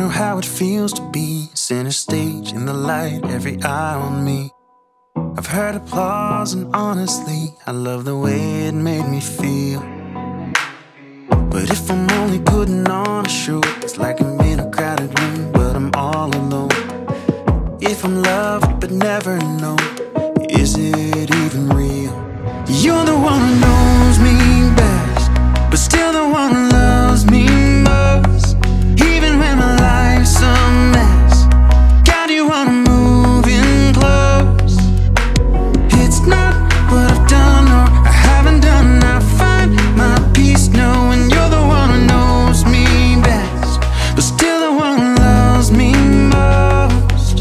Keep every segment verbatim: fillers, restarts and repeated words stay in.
know how it feels to be center stage in the light, every eye on me. I've heard applause and honestly, I love the way it made me feel. But if I'm only putting on a show, it's like I'm in a crowded room, but I'm all alone. If I'm loved but never known, is it even real? You're the one who knows me best, but still the one who loves me most. Even when my life's a mess, got you wanna move in close. It's not what I've done or I haven't done, I find my peace knowing you're the one who knows me best, but still the one who loves me most.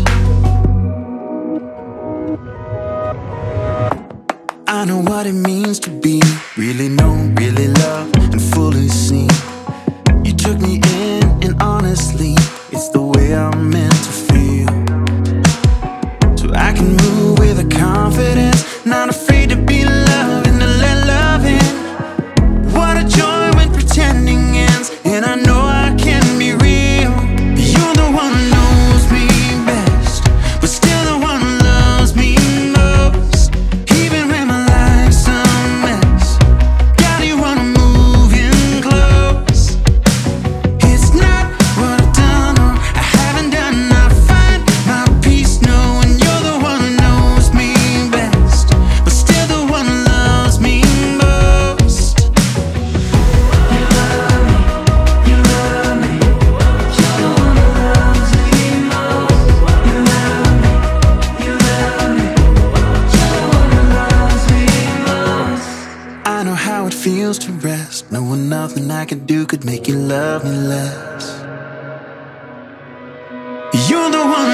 I know what it means to be really known, really loved, and fully seen. You took me in, and honestly, it's the way I'm meant to feel. So I can move with a confidence, not afraid to be loved and to let love in. What a joy when pretending ends, and I know I can be real. You're the one who knows me best, but still the one who loves me most. Even when my life's a mess, got you wanna move in close. It's not what I've done or I haven't done, I find my peace knowing you're the one who knows me best, but still the one who loves me most. You love me, you love me, you're the one who loves me most. You love me, you love me, you're the one who loves me most. I know how it feels to rest, knowing nothing I could do could make you love me less. You're the one